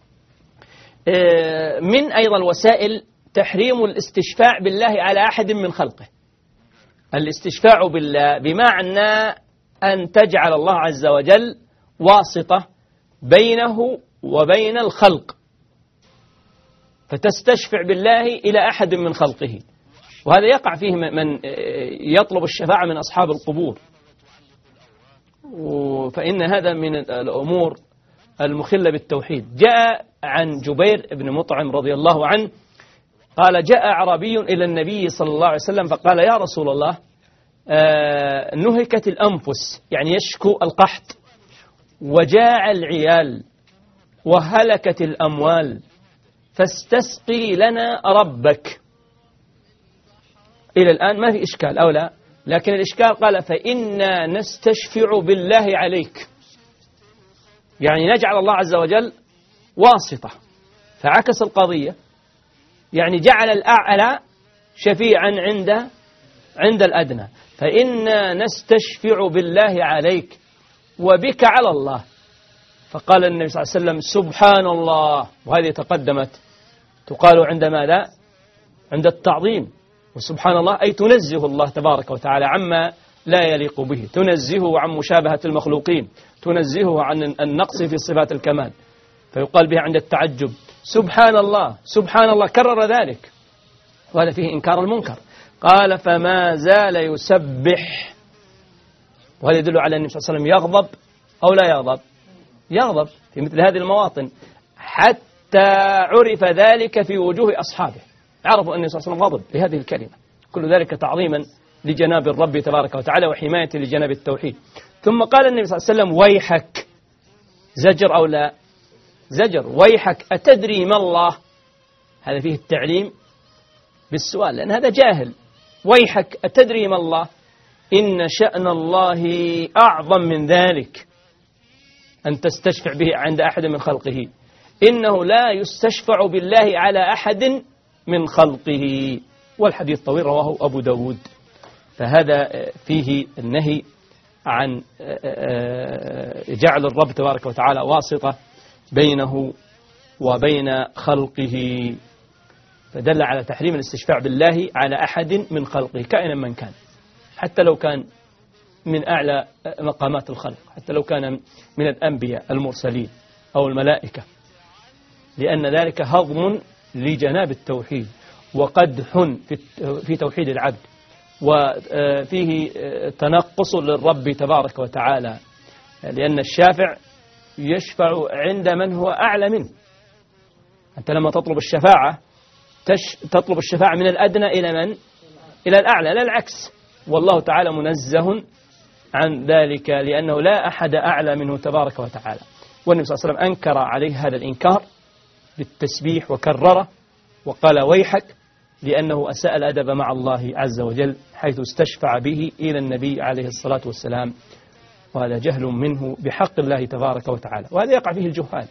من أيضا الوسائل تحريم الاستشفاع بالله على أحد من خلقه. الاستشفاع بالله بمعنى أن تجعل الله عز وجل واسطة بينه وبين الخلق، فتستشفع بالله إلى أحد من خلقه. وهذا يقع فيه من يطلب الشفاعة من أصحاب القبور، فإن هذا من الأمور المخلة بالتوحيد. جاء عن جبير بن مطعم رضي الله عنه قال جاء أعرابي إلى النبي صلى الله عليه وسلم فقال يا رسول الله نهكت الأنفس، يعني يشكو القحط، وجاع العيال، وهلكت الأموال، فاستسقي لنا ربك. إلى الآن ما في إشكال أو لا، لكن الإشكال قال فإنا نستشفع بالله عليك، يعني نجعل الله عز وجل واسطة. فعكس القضية، يعني جعل الأعلى شفيعا عند الأدنى. فإنا نستشفع بالله عليك وبك على الله. فقال النبي صلى الله عليه وسلم سبحان الله، وهذه تقدمت تقال عند ماذا؟ عند التعظيم. وسبحان الله أي تنزه الله تبارك وتعالى عما لا يليق به، تنزهه عن مشابهة المخلوقين، تنزهه عن النقص في صفات الكمال. فيقال بها عند التعجب سبحان الله سبحان الله، كرر ذلك، وهذا فيه إنكار المنكر. قال فما زال يسبح، وهذا يدل على أن النبي صلى الله عليه وسلم يغضب أو لا يغضب؟ يغضب في مثل هذه المواطن، حتى عرف ذلك في وجوه أصحابه، عرفوا أن النبي صلى الله عليه وسلم غضب لهذه الكلمة. كل ذلك تعظيما لجناب الرب تبارك وتعالى وحماية لجناب التوحيد. ثم قال النبي صلى الله عليه وسلم ويحك، زجر أو لا؟ زجر. ويحك أتدري ما الله؟ هذا فيه التعليم بالسؤال، لأن هذا جاهل. ويحك أتدري ما الله؟ إن شأن الله أعظم من ذلك أن تستشفع به عند أحد من خلقه، إنه لا يستشفع بالله على أحد من خلقه. والحديث طويل رواه أبو داود. فهذا فيه النهي عن جعل الرب تبارك وتعالى واسطة بينه وبين خلقه، فدل على تحريم الاستشفاع بالله على أحد من خلقه كائنا من كان، حتى لو كان من أعلى مقامات الخلق، حتى لو كان من الأنبياء المرسلين أو الملائكة، لأن ذلك هضم لجناب التوحيد وقدح في توحيد العبد، وفيه تنقص للرب تبارك وتعالى، لأن الشافع يشفع عند من هو أعلى منه. أنت لما تطلب الشفاعة تطلب الشفاعة من الأدنى إلى من؟ إلى الأعلى، لا العكس. والله تعالى منزه عن ذلك، لأنه لا أحد أعلى منه تبارك وتعالى. والنبي صلى الله عليه وسلم أنكر عليه هذا الإنكار بالتسبيح وكرره وقال ويحك، لأنه أساء الأدب مع الله عز وجل حيث استشفع به إلى النبي عليه الصلاة والسلام، وهذا جهل منه بحق الله تبارك وتعالى. وهذا يقع فيه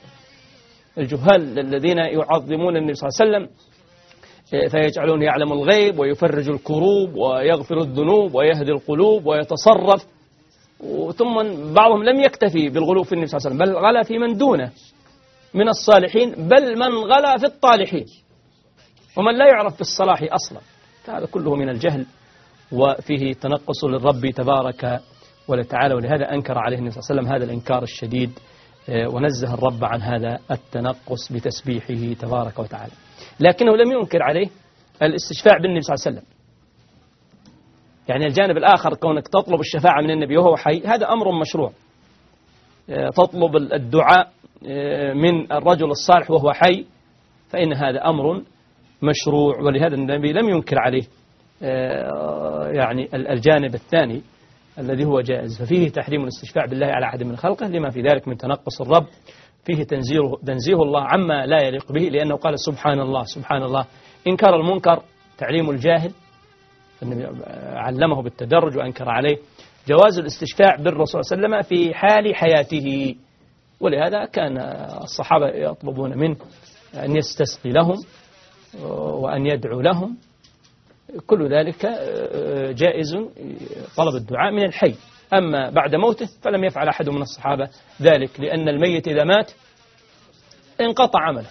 الجهال الذين يعظمون النبي صلى الله عليه وسلم فيجعلون يعلم الغيب ويفرج الكروب ويغفر الذنوب ويهدي القلوب ويتصرف، ثم بعضهم لم يكتفي بالغلو في النبي صلى الله عليه وسلم، بل غلا في من دونه من الصالحين، بل من غلا في الطالحين ومن لا يعرف في الصلاح أصلا. فهذا كله من الجهل وفيه تنقص للرب تبارك وتعالى، ولهذا أنكر عليه النبي صلى الله عليه وسلم هذا الإنكار الشديد، ونزه الرب عن هذا التنقص بتسبيحه تبارك وتعالى. لكنه لم ينكر عليه الاستشفاع بالنبي صلى الله عليه وسلم. يعني الجانب الآخر كونك تطلب الشفاعة من النبي وهو حي، هذا أمر مشروع. تطلب الدعاء من الرجل الصالح وهو حي، فإن هذا أمر مشروع، ولهذا النبي لم ينكر عليه يعني الجانب الثاني الذي هو جائز. ففيه تحريم الاستشفاع بالله على أحد من خلقه لما في ذلك من تنقص الرب، فيه تنزيه الله عما لا يليق به، لأنه قال سبحان الله سبحان الله. إنكار المنكر تعليم الجاهل، فالنبي علمه بالتدرج وأنكر عليه جواز الاستشفاع بالرسول صلى الله عليه وسلم في حال حياته، ولهذا كان الصحابة يطلبون منه أن يستسقي لهم وأن يدعو لهم، كل ذلك جائز طلب الدعاء من الحي. أما بعد موته فلم يفعل أحد من الصحابة ذلك، لأن الميت إذا مات انقطع عمله،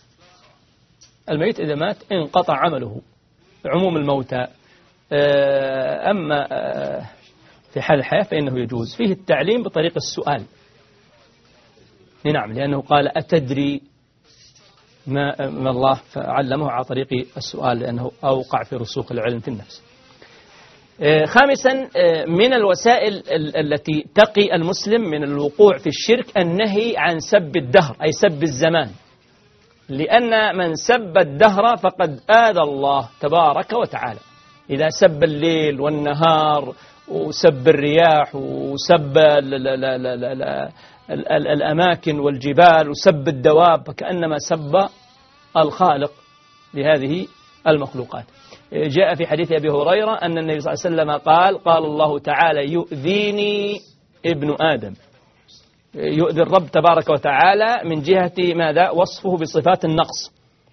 الميت إذا مات انقطع عمله عموم الموتى. أما في حال الحياة فإنه يجوز. فيه التعليم بطريق السؤال، نعم، لأنه قال أتدري ما الله، فعلمه على طريق السؤال لأنه أوقع في رسوخ العلم في النفس. خامسا من الوسائل التي تقي المسلم من الوقوع في الشرك النهي عن سب الدهر أي سب الزمان، لأن من سب الدهر فقد آذى الله تبارك وتعالى. إذا سب الليل والنهار وسب الرياح وسب الأماكن والجبال وسب الدواب فكأنما سب الخالق لهذه المخلوقات. جاء في حديث أبي هريرة أن النبي صلى الله عليه وسلم قال الله تعالى يؤذيني ابن آدم، يؤذي الرب تبارك وتعالى من جهة ماذا؟ وصفه بصفات النقص،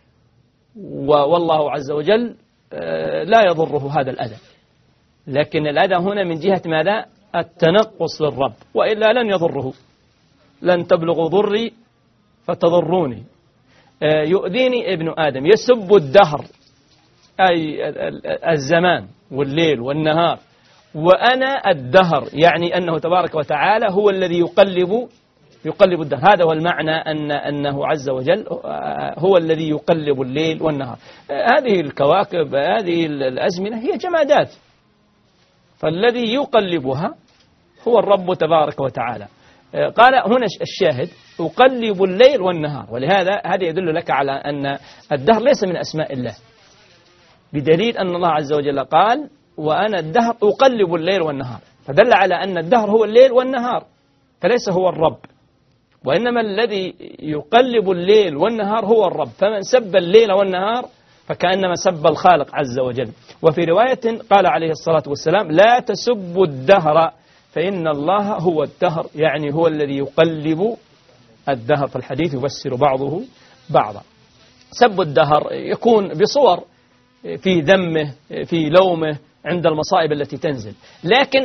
والله عز وجل لا يضره هذا الأذى، لكن الأذى هنا من جهة ماذا؟ التنقص للرب، وإلا لن يضره، لن تبلغوا ضري فتضروني. يؤذيني ابن آدم، يسب الدهر أي الزمان والليل والنهار، وأنا الدهر، يعني أنه تبارك وتعالى هو الذي يقلب الدهر. هذا هو المعنى أنه عز وجل هو الذي يقلب الليل والنهار. هذه الكواكب، هذه الأزمنة هي جمادات، فالذي يقلبها هو الرب تبارك وتعالى. قال هنا الشاهد أقلب الليل والنهار، ولهذا هذا يدل لك على أن الدهر ليس من أسماء الله، بدليل أن الله عز وجل قال وأنا الدهر أقلب الليل والنهار، فدل على أن الدهر هو الليل والنهار، فليس هو الرب، وإنما الذي يقلب الليل والنهار هو الرب. فمن سب الليل والنهار فكأنما سب الخالق عز وجل. وفي رواية قال عليه الصلاة والسلام لا تسبوا الدهر فإن الله هو الدهر، يعني هو الذي يقلب الدهر. فالحديث يفسر بعضه بعضا. سب الدهر يكون بصور، في ذمه، في لومه عند المصائب التي تنزل، لكن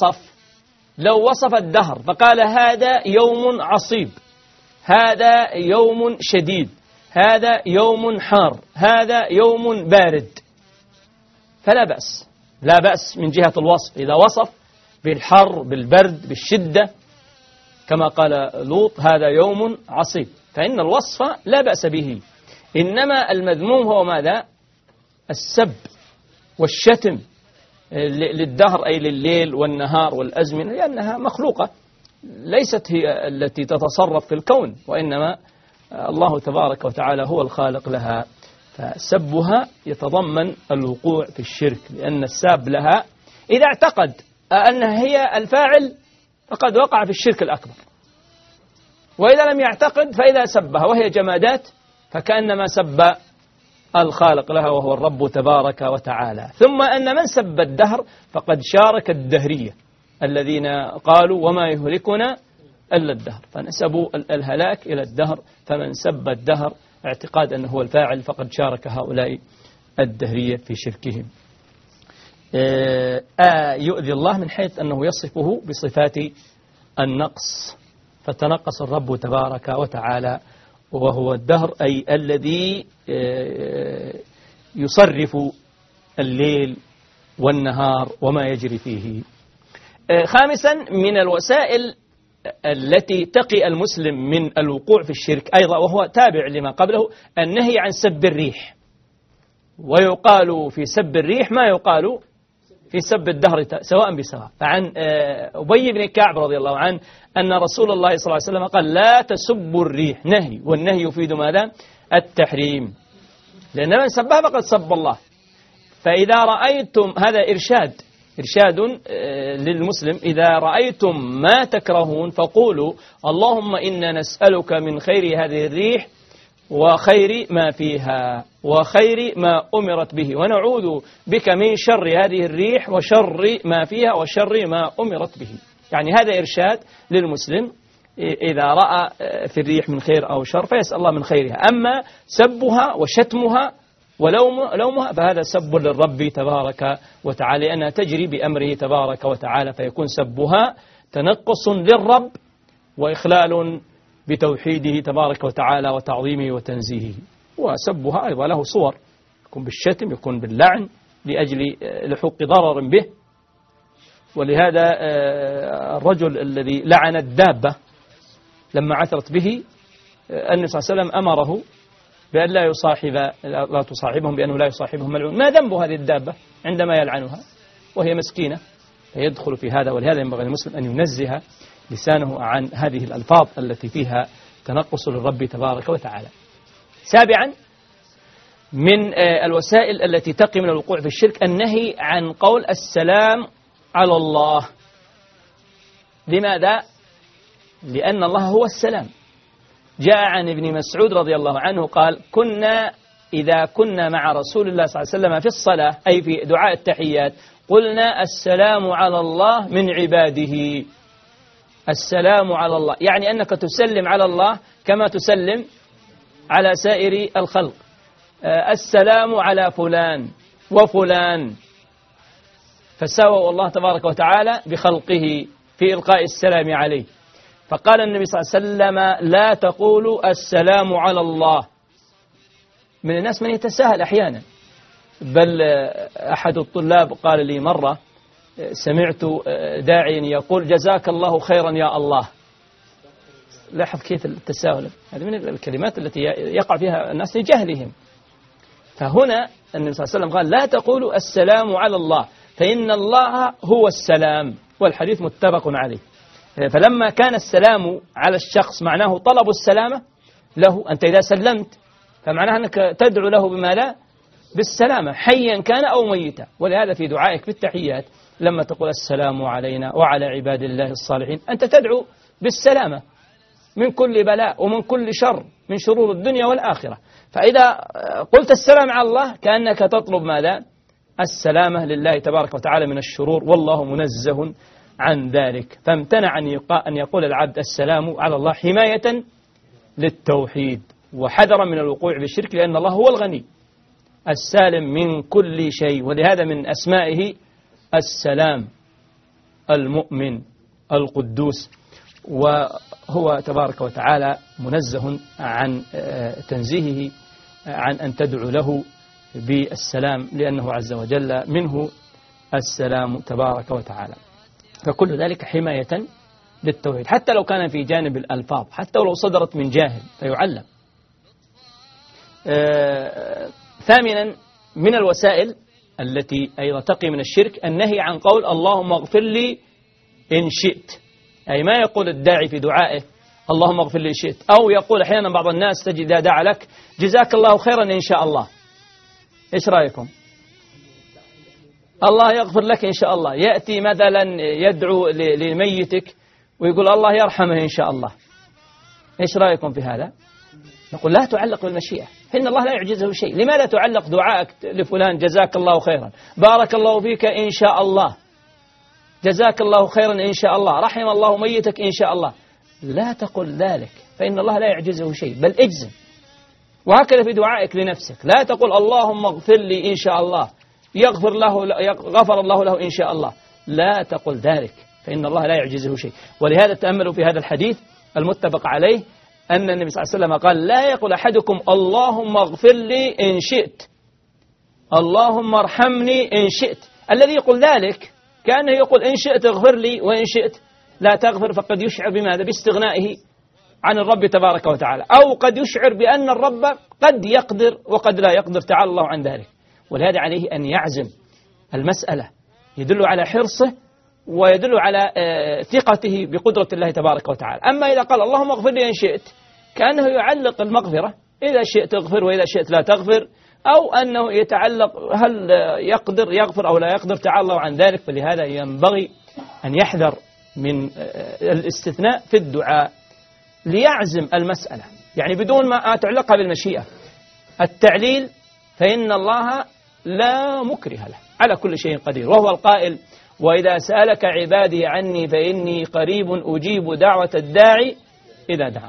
لو وصف الدهر فقال هذا يوم عصيب، هذا يوم شديد، هذا يوم حار، هذا يوم بارد، فلا بأس، لا بأس من جهة الوصف. إذا وصف بالحر بالبرد بالشدة كما قال لوط هذا يوم عصيب، فإن الوصف لا بأس به. إنما المذموم هو ماذا؟ السب والشتم للدهر أي لليل والنهار والأزمنة، لأنها مخلوقة ليست هي التي تتصرف في الكون، وإنما الله تبارك وتعالى هو الخالق لها. فسبها يتضمن الوقوع في الشرك، لأن الساب لها إذا اعتقد أنها هي الفاعل فقد وقع في الشرك الأكبر، وإذا لم يعتقد فإذا سبها وهي جمادات فكأنما سب الخالق لها وهو الرب تبارك وتعالى. ثم أن من سب الدهر فقد شارك الدهرية الذين قالوا وما يهلكنا إلا الدهر، فنسبوا الهلاك إلى الدهر. فمن سب الدهر اعتقاد أنه هو الفاعل فقد شارك هؤلاء الدهرية في شركهم. يؤذي الله من حيث أنه يصفه بصفات النقص، فتنقص الرب تبارك وتعالى وهو الدهر أي الذي يصرف الليل والنهار وما يجري فيه. خامسا من الوسائل التي تقي المسلم من الوقوع في الشرك أيضا، وهو تابع لما قبله، النهي عن سب الريح. ويقال في سب الريح ما يقال في سب الدهر سواء بسواء. فعن أبي بن كعب رضي الله عنه أن رسول الله صلى الله عليه وسلم قال لا تسبوا الريح، نهي، والنهي يفيد ماذا؟ التحريم، لأن من سبها فقد سب الله. فإذا رأيتم، هذا إرشاد للمسلم، إذا رأيتم ما تكرهون فقولوا اللهم إنا نسألك من خير هذه الريح وخير ما فيها وخير ما أمرت به، ونعوذ بك من شر هذه الريح وشر ما فيها وشر ما أمرت به. يعني هذا إرشاد للمسلم إذا رأى في الريح من خير أو شر فيسأل الله من خيرها. أما سبها وشتمها ولومها فهذا سب للرب تبارك وتعالى، لأنها تجري بأمره تبارك وتعالى، فيكون سبها تنقص للرب وإخلال بتوحيده تبارك وتعالى وتعظيمه وتنزيهه. وسبها أيضا له صور، يكون بالشتم، يكون باللعن لأجل لحق ضرر به. ولهذا الرجل الذي لعن الدابة لما عثرت به النبي صلى الله عليه وسلم أمره بأن لا تصاحبهم، بأنه لا يصاحبهم ملعون. ما ذنب هذه الدابة عندما يلعنها؟ وهي مسكينة فيدخل في هذا. ولهذا ينبغي للمسلم أن ينزه لسانه عن هذه الألفاظ التي فيها تنقص للرب تبارك وتعالى. سابعا من الوسائل التي تقي من الوقوع في الشرك النهي عن قول السلام على الله. لماذا؟ لأن الله هو السلام. جاء عن ابن مسعود رضي الله عنه قال: إذا كنا مع رسول الله صلى الله عليه وسلم في الصلاة، أي في دعاء التحيات، قلنا السلام على الله من عباده. السلام على الله يعني أنك تسلم على الله كما تسلم على سائر الخلق. السلام على فلان وفلان، فساووا الله تبارك وتعالى بخلقه في إلقاء السلام عليه. فقال النبي صلى الله عليه وسلم: لا تقولوا السلام على الله. من الناس من يتساهل أحيانا، بل أحد الطلاب قال لي مرة: سمعت داعيا يقول جزاك الله خيرا يا الله. لاحظ كيف التساهل، هذه من الكلمات التي يقع فيها الناس لجهلهم. فهنا النبي صلى الله عليه وسلم قال: لا تقولوا السلام على الله فإن الله هو السلام، والحديث متفق عليه. فلما كان السلام على الشخص معناه طلب السلامة له، أنت إذا سلمت فمعناها أنك تدعو له بما لا بالسلامة حيا كان أو ميتا. ولهذا في دعائك في التحيات لما تقول السلام علينا وعلى عباد الله الصالحين أنت تدعو بالسلامة من كل بلاء ومن كل شر من شرور الدنيا والآخرة. فإذا قلت السلام على الله كأنك تطلب ماذا؟ السلامة لله تبارك وتعالى من الشرور، والله منزه عن ذلك. فامتنع أن يقول العبد السلام على الله حماية للتوحيد وحذرا من الوقوع بالشرك، لأن الله هو الغني السالم من كل شيء. ولهذا من أسمائه السلام، المؤمن، القدوس، وهو تبارك وتعالى منزه عن تنزيهه عن أن تدعو له بالسلام، لأنه عز وجل منه السلام تبارك وتعالى. فكل ذلك حماية للتوحيد، حتى لو كان في جانب الألفاظ، حتى لو صدرت من جاهل فيعلم. ثامنا من الوسائل التي أيضا تقي من الشرك النهي عن قول اللهم اغفر لي إن شئت، أي ما يقول الداعي في دعائه اللهم اغفر لي إن شئت، أو يقول أحيانا بعض الناس تجد إذا دعا لك جزاك الله خيرا إن شاء الله. إيش رأيكم؟ الله يغفر لك إن شاء الله، يأتي مثلا يدعو لميتك ويقول الله يرحمه إن شاء الله. إيش رأيكم في هذا؟ نقول لا تعلق بالمشيئة، إن الله لا يعجزه شيء. لماذا تعلق دعائك لفلان جزاك الله خيرا، بارك الله فيك إن شاء الله، جزاك الله خيرا إن شاء الله، رحم الله ميتك إن شاء الله؟ لا تقل ذلك، فإن الله لا يعجزه شيء، بل اجزم. وهكذا في دعائك لنفسك، لا تقل اللهم اغفر لي إن شاء الله، غفر الله له إن شاء الله، لا تقل ذلك، فإن الله لا يعجزه شيء. ولهذا تأملوا في هذا الحديث المتفق عليه أن النبي صلى الله عليه وسلم قال لا يقول أحدكم اللهم اغفر لي إن شئت، اللهم ارحمني إن شئت. الذي يقول ذلك كأنه يقول إن شئت اغفر لي وإن شئت لا تغفر، فقد يشعر بماذا؟ باستغنائه عن الرب تبارك وتعالى، أو قد يشعر بأن الرب قد يقدر وقد لا يقدر، تعالى الله عن ذلك. ولهذا عليه أن يعزم المسألة، يدل على حرصه ويدل على ثقته بقدرة الله تبارك وتعالى. أما إذا قال اللهم اغفر لي إن شئت كأنه يعلق المغفرة، إذا شئت اغفر وإذا شئت لا تغفر، أو أنه يتعلق هل يقدر يغفر أو لا يقدر، تعالى الله عن ذلك. فلهذا ينبغي أن يحذر من الاستثناء في الدعاء ليعزم المسألة، يعني بدون ما تعلقها بالمشيئة. التعليل فإن الله لا مكره له، على كل شيء قدير، وهو القائل وإذا سألك عبادي عني فإني قريب أجيب دعوة الداعي إذا دعا.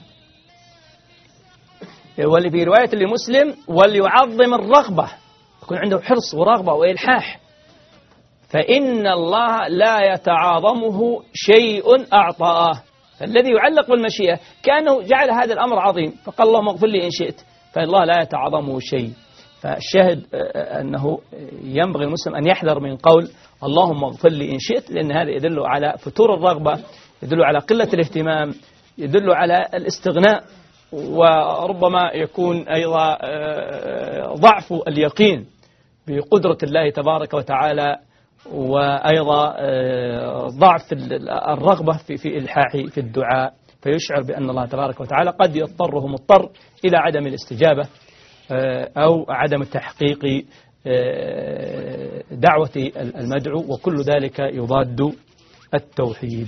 واللي في رواية لمسلم وليعظم الرغبة، يكون عنده حرص ورغبة وإلحاح، فإن الله لا يتعاظمه شيء أعطاه. فالذي يعلق بالمشيئة كأنه جعل هذا الأمر عظيم، فقال اللهم اغفر لي إن شئت، فالله لا يتعاظمه شيء. فالشاهد أنه ينبغي المسلم أن يحذر من قول اللهم اغفر لي إن شئت، لأن هذا يدل على فتور الرغبة، يدل على قلة الاهتمام، يدل على الاستغناء، وربما يكون أيضا ضعف اليقين بقدرة الله تبارك وتعالى وأيضا ضعف الرغبة في إلحاح في الدعاء، فيشعر بأن الله تبارك وتعالى قد يضطره مضطر إلى عدم الاستجابة أو عدم تحقيق دعوة المدعو، وكل ذلك يضاد التوحيد.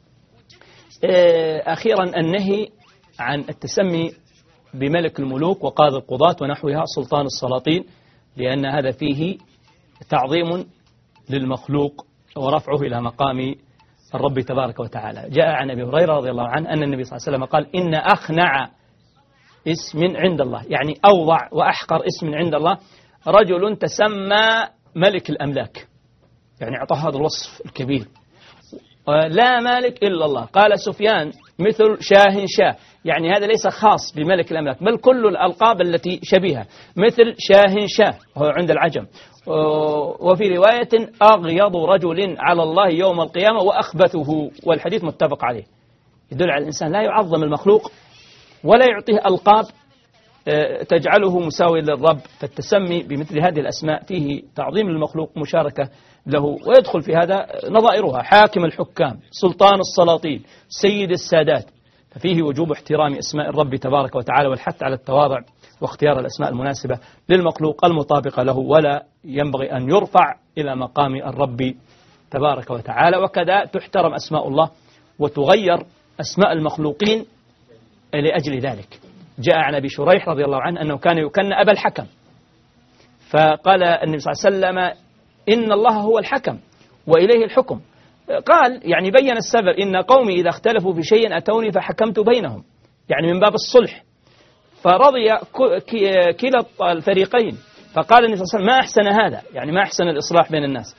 أخيرا النهي عن التسمي بملك الملوك وقاضي القضاة ونحوها سلطان السلاطين، لأن هذا فيه تعظيم للمخلوق ورفعه إلى مقام الرب تبارك وتعالى. جاء عن أبي هريرة رضي الله عنه أن النبي صلى الله عليه وسلم قال: إن أخنع اسم عند الله، يعني أوضع وأحقر اسم عند الله، رجل تسمى ملك الأملاك، يعني أعطاه هذا الوصف الكبير، لا مالك إلا الله. قال سفيان: مثل شاه، يعني هذا ليس خاص بملك الأملاك بل كل الألقاب التي شبيهة، مثل شاه وهو عند العجم. وفي رواية: أغيض رجل على الله يوم القيامة وأخبثه، والحديث متفق عليه. يدل على الإنسان لا يعظم المخلوق ولا يعطيه ألقاب تجعله مساوي للرب، فالتسمي بمثل هذه الأسماء فيه تعظيم للمخلوق، مشاركة له، ويدخل في هذا نظائرها: حاكم الحكام، سلطان السلاطين، سيد السادات. ففيه وجوب احترام أسماء الرب تبارك وتعالى والحث على التواضع واختيار الأسماء المناسبة للمخلوق المطابقة له، ولا ينبغي أن يرفع إلى مقام الرب تبارك وتعالى. وكذا تحترم أسماء الله وتغير أسماء المخلوقين لأجل ذلك. جاء عن أبي شريح رضي الله عنه أنه كان يكنى أبا الحكم، فقال النبي صلى الله عليه وسلم: إن الله هو الحكم وإليه الحكم. قال يعني بين السبب: إن قومي إذا اختلفوا في شيء أتوني فحكمت بينهم، يعني من باب الصلح، فرضي كلا الفريقين. فقال النبي صلى الله عليه وسلم: ما أحسن هذا، يعني ما أحسن الإصلاح بين الناس،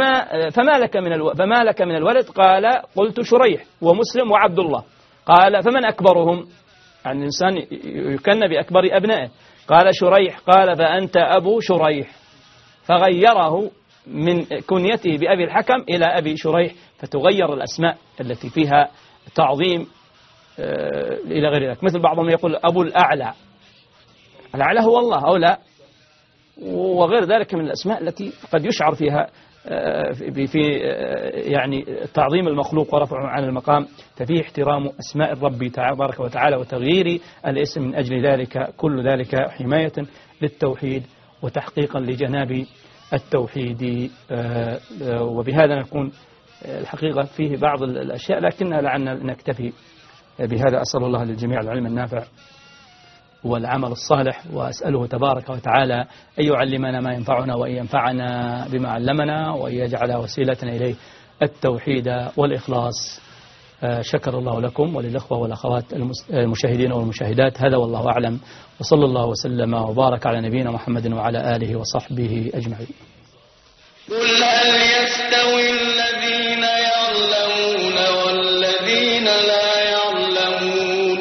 فما لك من الولد؟ قال: قلت شريح ومسلم وعبد الله. قال: فمن أكبرهم؟ يعني الإنسان يكن بأكبر أبنائه. قال: شريح. قال: فأنت أبو شريح. فغيره من كنيته بأبي الحكم إلى أبي شريح، فتغير الأسماء التي فيها تعظيم إلى غير ذلك. مثل بعضهم يقول أبو الأعلى، الأعلى هو الله أو لا، وغير ذلك من الأسماء التي قد يشعر فيها في يعني تعظيم المخلوق ورفعه عن المقام، ففيه احترام أسماء الرب تبارك وتعالى وتغيير الاسم من أجل ذلك. كل ذلك حماية للتوحيد وتحقيقا لجناب التوحيد. وبهذا نكون الحقيقة فيه بعض الأشياء، لكننا لعلنا نكتفي بهذا. أسأل الله للجميع العلم النافع والعمل الصالح، وأسأله تبارك وتعالى أن يعلمنا ما ينفعنا وأن ينفعنا بما علمنا، وأن يجعل وسيلتنا إليه التوحيد والإخلاص. شكر الله لكم وللأخوة والأخوات المشاهدين والمشاهدات. هذا والله أعلم، وصلى الله وسلم وبارك على نبينا محمد وعلى آله وصحبه أجمعين. قل هل يستوي الذين يعلمون والذين لا يعلمون؟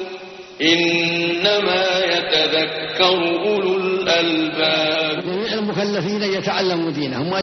إنما يتذكر أولو الألباب. المكلفين يتعلموا دينهم